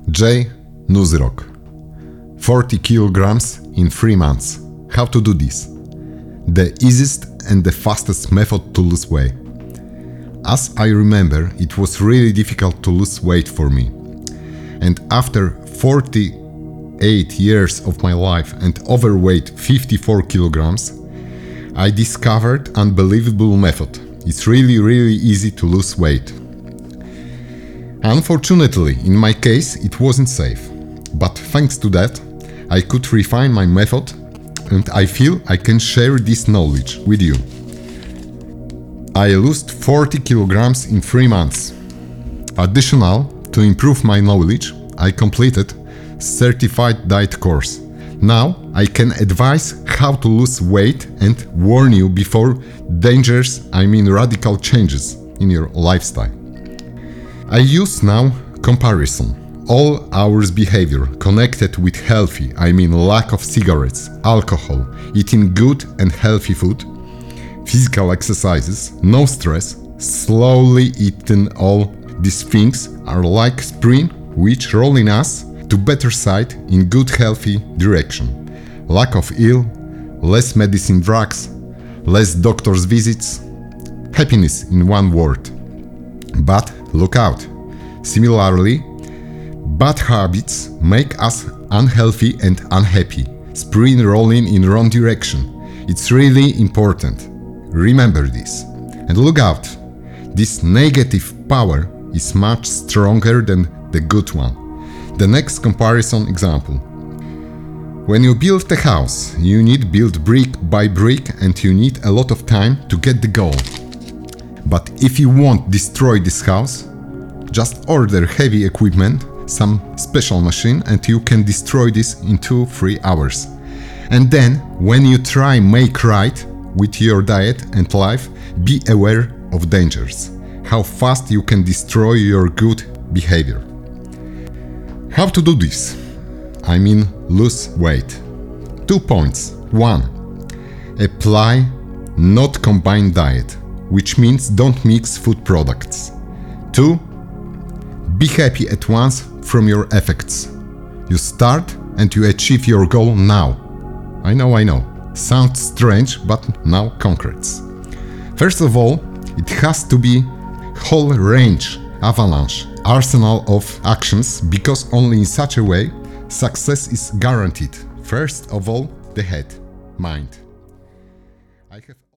Jay Nuzrock. 40 kilograms in 3 months. How to do this? The easiest and the fastest method to lose weight. As I remember, it was really difficult to lose weight for me. And after 48 years of my life and overweight 54 kilograms, I discovered unbelievable method. It's really easy to lose weight. Unfortunately, in my case, it wasn't safe. But thanks to that, I could refine my method and I feel I can share this knowledge with you. I lost 40 kilograms in 3 months. Additional, to improve my knowledge, I completed certified diet course. Now I can advise how to lose weight and warn you before dangerous, radical changes in your lifestyle. I use now comparison. All our behavior connected with healthy, lack of cigarettes, alcohol, eating good and healthy food, physical exercises, no stress, slowly eating, all these things are like spring which rolling us to better side in good healthy direction. Lack of ill, less medicine drugs, less doctor's visits, happiness in one word. But look out, similarly, bad habits make us unhealthy and unhappy, spring rolling in wrong direction. It's really important. Remember this. And look out, this negative power is much stronger than the good one. The next comparison example. When you build a house, you need build brick by brick and you need a lot of time to get the goal. But if you won't destroy this house, just order heavy equipment, some special machine, and you can destroy this in 2-3 hours. And then, when you try make right with your diet and life, be aware of dangers, how fast you can destroy your good behavior. How to do this? Lose weight. 2 points. 1. Apply not combined diet, which means don't mix food products. 2. Be happy at once from your effects. You start and you achieve your goal now. I know. Sounds strange, but now concretes. First of all, it has to be whole range, avalanche, arsenal of actions, because only in such a way success is guaranteed. First of all, the head, mind. I have